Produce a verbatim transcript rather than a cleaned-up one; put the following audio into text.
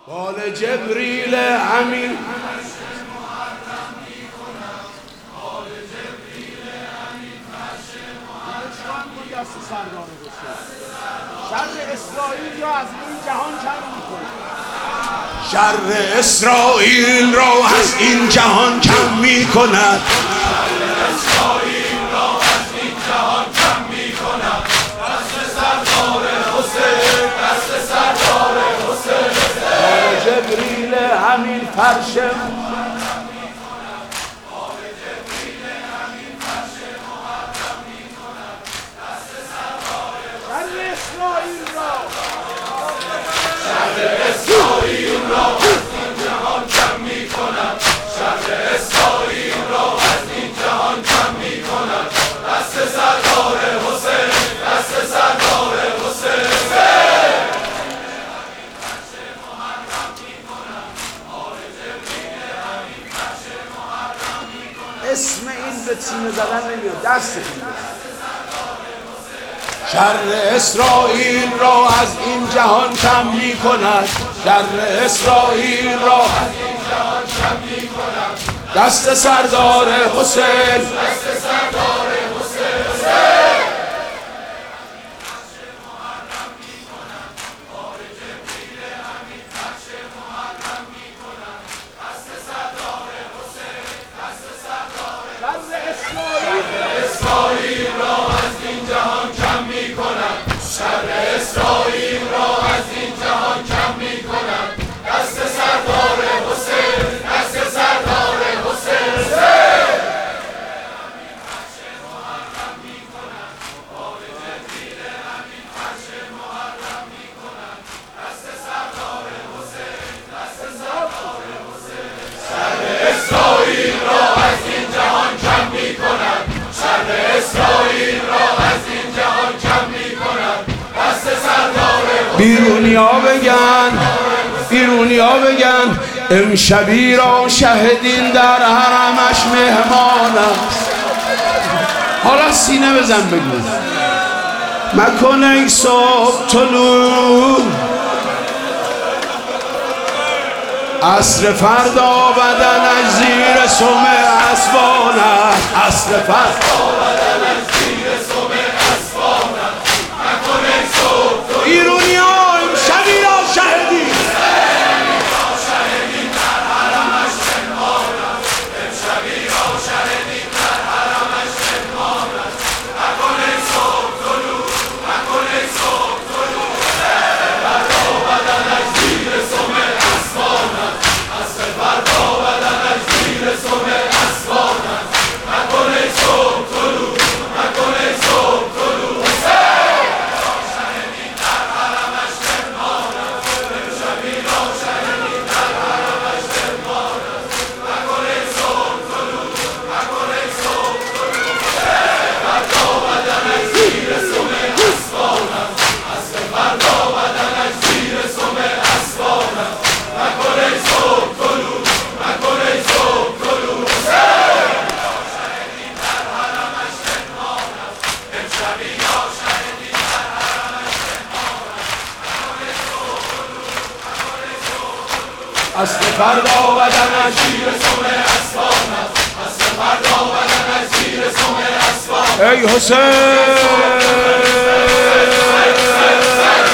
بال جبریل امین شر اسرائیل را از این جهان کم می‌کند. شر اسرائیل را از این جهان کم می‌کند. دست سردار حسین بال جبریل امین فرش اسم این به سینه زدن نمیاد، دست شر اسرائیل را از این جهان کم می کند. شر اسرائیل را از این جهان کم می کند. دست سردار حسین دست سردار حسین بیرونیا بگن بیرونیا بگن امشبی را شهدین در حرمش مهمان است. حالا سینه بزن بگو مکن ای صبح طلوع عصر فردا بدنش زیر سم اسبان است. عصر فردا بدنش زیر سم اسبان است. مکن ای صبح ایرونی ها امشبی را شهدی شهدی در حرمش پنهان است. امشبی را شهدی در حرمش پنهان است. مکن ای صبح طلوع مکن ای صبح طلوع فردا بدنش زیر سم اسبان است. عصر فردا بدنش زیر سم اسبان است. مکن ای صبح طلوع مکن ای صبح طلوع عصر فردا بدنش زیر سم اسبان است. عصر فردا بدنش زیر سم اسبان. ای حسین